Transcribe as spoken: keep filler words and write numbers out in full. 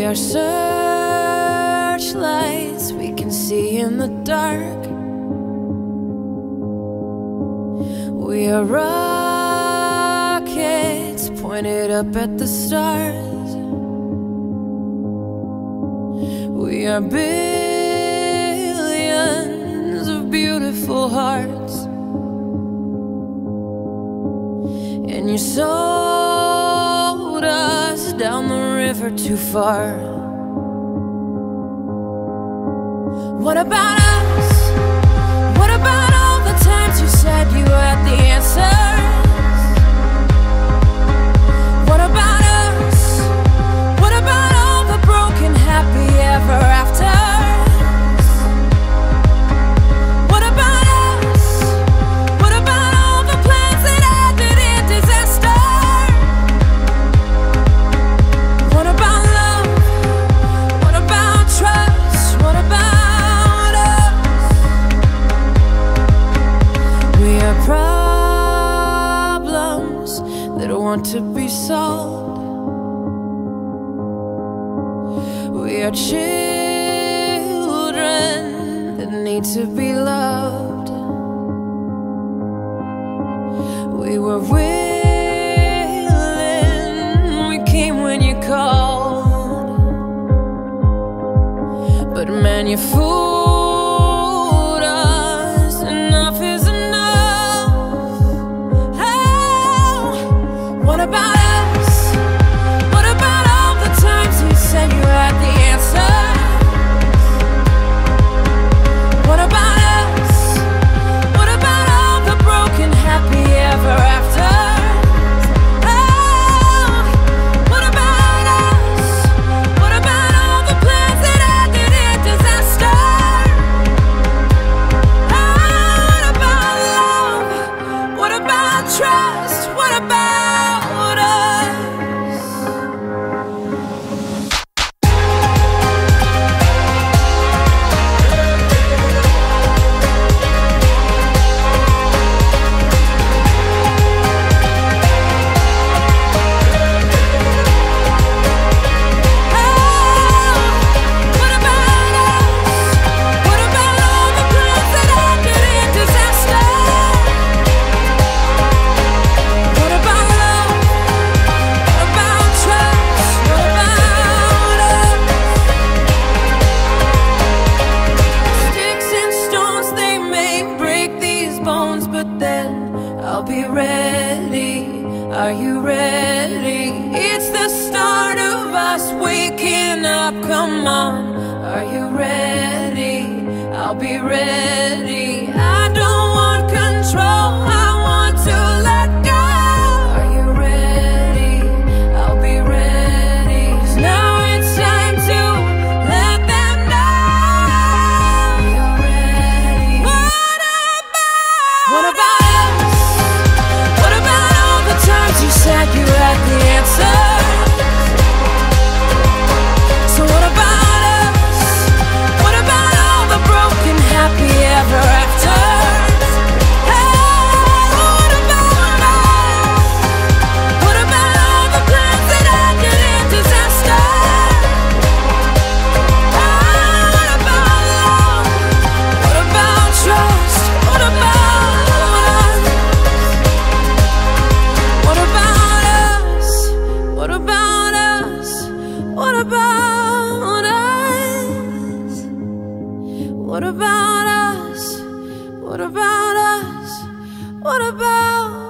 are searchlights we can see in the dark. We are rockets pointed up at the stars. We are billions of beautiful hearts, and you sold us down the river too far. What about us? What about all the times you said you had the answers? What about us? What about all the broken happy ever afters? What about us? What about all the plans that ended in disaster? What about love? What about trust? What about us? We are problems that want to be solved. We are children that need to be loved. We were willing, we came when you called, but man, you fooled us. Enough is enough. Oh, what about us? What about all the times you said you had the answers? What about us? What about all the broken happy ever afters? Oh, what about us? What about all the plans that ended in disaster? Oh, what about love? What about trust? What about us? What about us? What about all the plans that ended in disaster? What about love? What about trust? What about us? Sticks and stones, they may break these bones, but then I'll be ready. Are you ready? It's the start of us waking up. Come on, are you ready? I'll be ready. I don't want control, I want to let go. Are you ready? I'll be ready. 'Cause now it's time to let them know you're ready. What about? What about us? What about all the times you said you had the answers? So what about us? What about all the broken happy ever afters? Hey, what about us? What about all the plans that ended in disaster? Oh, what about love? What about trust? What about us? What about us? What about us? What about us? What about us? What about us? What about